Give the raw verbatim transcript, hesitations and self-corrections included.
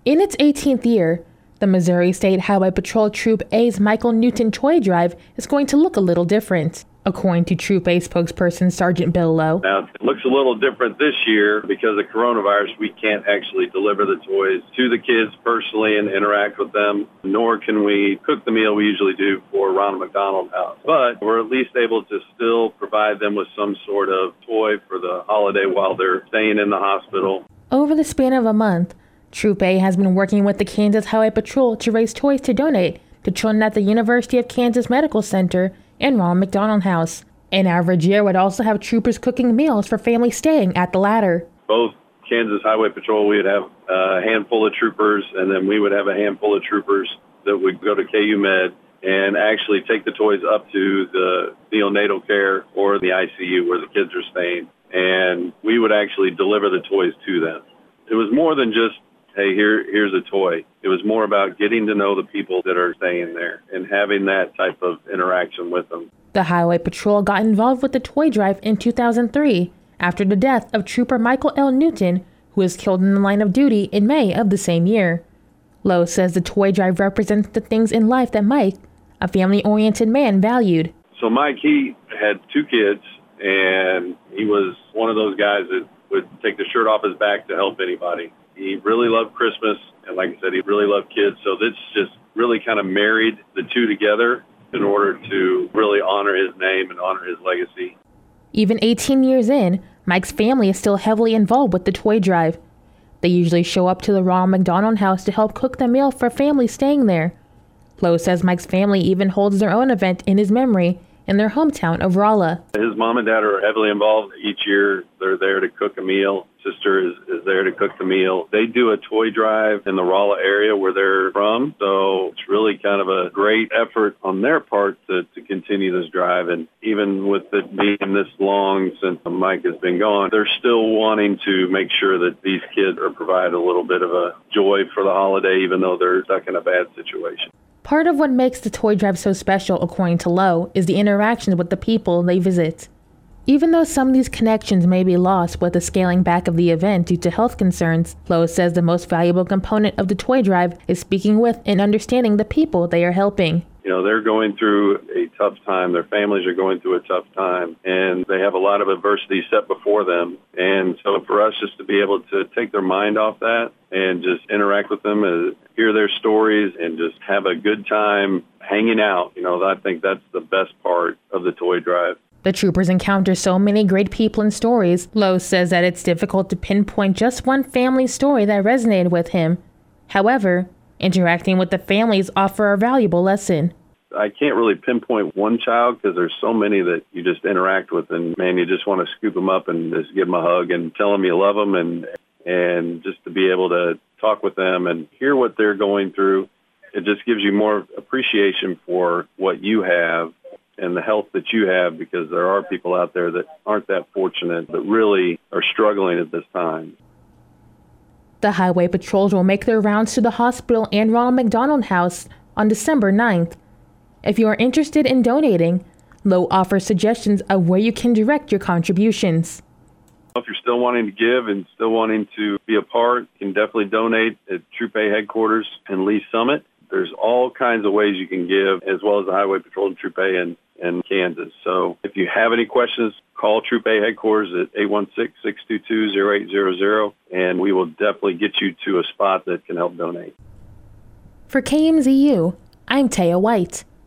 In its eighteenth year, the Missouri State Highway Patrol Troop A's Michael Newton Toy Drive is going to look a little different, according to Troop A spokesperson Sergeant Bill Lowe. Now, it looks a little different this year because of coronavirus. We can't actually deliver the toys to the kids personally and interact with them, nor can we cook the meal we usually do for Ronald McDonald House. But we're at least able to still provide them with some sort of toy for the holiday while they're staying in the hospital. Over the span of a month, Troop A has been working with the Kansas Highway Patrol to raise toys to donate to children at the University of Kansas Medical Center and Ronald McDonald House. An average year would also have troopers cooking meals for families staying at the latter. Both Kansas Highway Patrol, we would have a handful of troopers, and then we would have a handful of troopers that would go to K U Med and actually take the toys up to the neonatal care or the I C U where the kids are staying, and we would actually deliver the toys to them. It was more than just, hey, here, here's a toy. It was more about getting to know the people that are staying there and having that type of interaction with them. The Highway Patrol got involved with the toy drive in two thousand three after the death of Trooper Michael L. Newton, who was killed in the line of duty in May of the same year. Lowe says the toy drive represents the things in life that Mike, a family-oriented man, valued. So Mike, he had two kids, and he was one of those guys that would take the shirt off his back to help anybody. He really loved Christmas, and like I said, he really loved kids. So this just really kind of married the two together in order to really honor his name and honor his legacy. Even eighteen years in, Mike's family is still heavily involved with the toy drive. They usually show up to the Ronald McDonald House to help cook the meal for families staying there. Lowe says Mike's family even holds their own event in his memory in their hometown of Rolla. His mom and dad are heavily involved. Each year they're there to cook a meal. Sister is, is there to cook the meal. They do a toy drive in the Rolla area where they're from, so it's really kind of a great effort on their part to, to continue this drive. And even with it being this long since Mike has been gone, they're still wanting to make sure that these kids are provided a little bit of a joy for the holiday, even though they're stuck in a bad situation. Part of what makes the toy drive so special, according to Lowe, is the interactions with the people they visit. Even though some of these connections may be lost with the scaling back of the event due to health concerns, Lowe says the most valuable component of the toy drive is speaking with and understanding the people they are helping. You know, they're going through a tough time. Their families are going through a tough time, and they have a lot of adversity set before them. And so for us just to be able to take their mind off that and just interact with them, and hear their stories, and just have a good time hanging out, you know, I think that's the best part of the toy drive. The troopers encounter so many great people and stories. Lowe says that it's difficult to pinpoint just one family story that resonated with him. However, interacting with the families offer a valuable lesson. I can't really pinpoint one child because there's so many that you just interact with, and man, you just want to scoop them up and just give them a hug and tell them you love them, and and just to be able to talk with them and hear what they're going through. It just gives you more appreciation for what you have and the health that you have, because there are people out there that aren't that fortunate but really are struggling at this time. The Highway Patrols will make their rounds to the hospital and Ronald McDonald House on December ninth. If you are interested in donating, Lowe offers suggestions of where you can direct your contributions. If you're still wanting to give and still wanting to be a part, you can definitely donate at Troop A headquarters in Lee Summit. There's all kinds of ways you can give, as well as the Highway Patrol and Troop A in, in Kansas. So if you have any questions, call Troop A headquarters at eight one six, six two two, zero eight zero zero, and we will definitely get you to a spot that can help donate. For K M Z U, I'm Taya White.